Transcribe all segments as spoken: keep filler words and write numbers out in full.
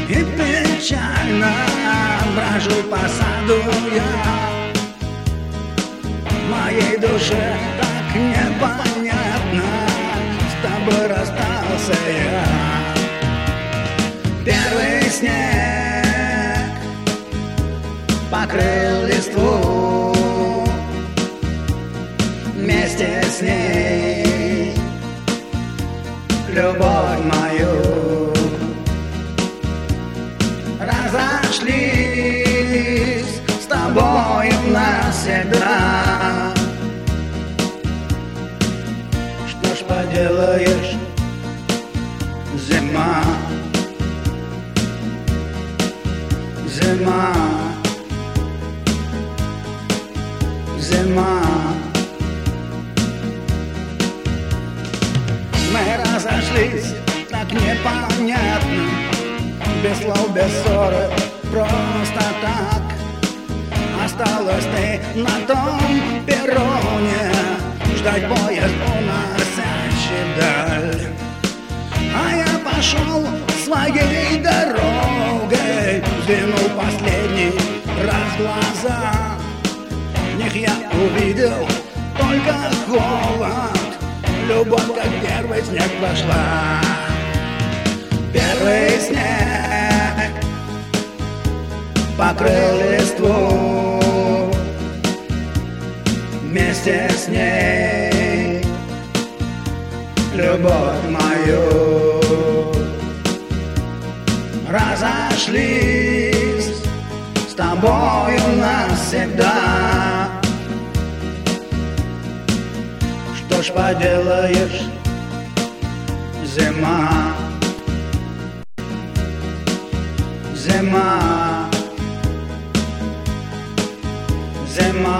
И печально брожу по саду я. Моей душе так непонятно, с тобой расстался я. Первый снег покрыл листву, вместе с ней любовь мою. Разошлись с тобой навсегда. Что ж поделаешь, зима, зима, зима. Мы разошлись так непонятно, без слов, без ссоры, просто так. Осталась ты на том перроне, ждать поезд, уносящий вдаль. А я пошел своей дорогой, взглянул последний раз в глаза. В них я увидел только холод, любовь, как первый снег, прошла. Первый снег покрыл листву, вместе с ней любовь мою. Разошлись с тобою навсегда. Что ж поделаешь, зима, зима, зима.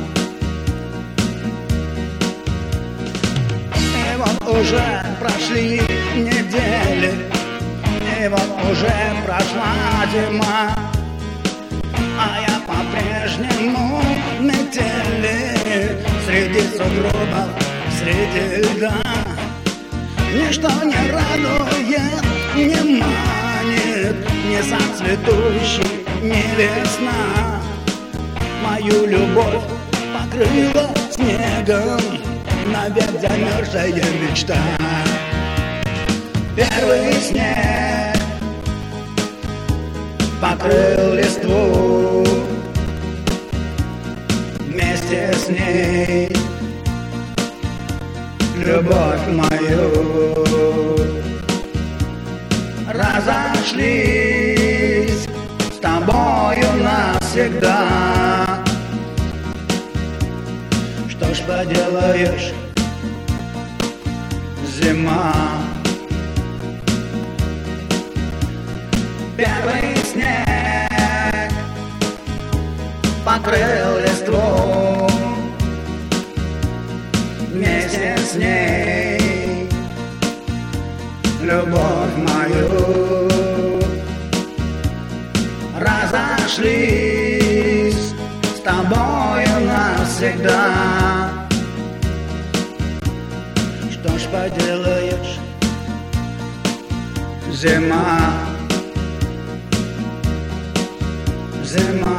И вот уже прошли недели, и вот уже прошла зима, а я по-прежнему в метели, среди сугробов, среди льда. Ничто не радует, не манит, ни сад цветущий, ни весна. Мою любовь покрыла снегом навек замерзшая мечта. Первый снег покрыл листву, вместе с ней любовь мою. Разошлись с тобою навсегда. Что ж поделаешь, зима. Первый снег покрыл листву, вместе с ней любовь мою. Разошлись с тобою навсегда. Что ж поделаешь, зима, зима.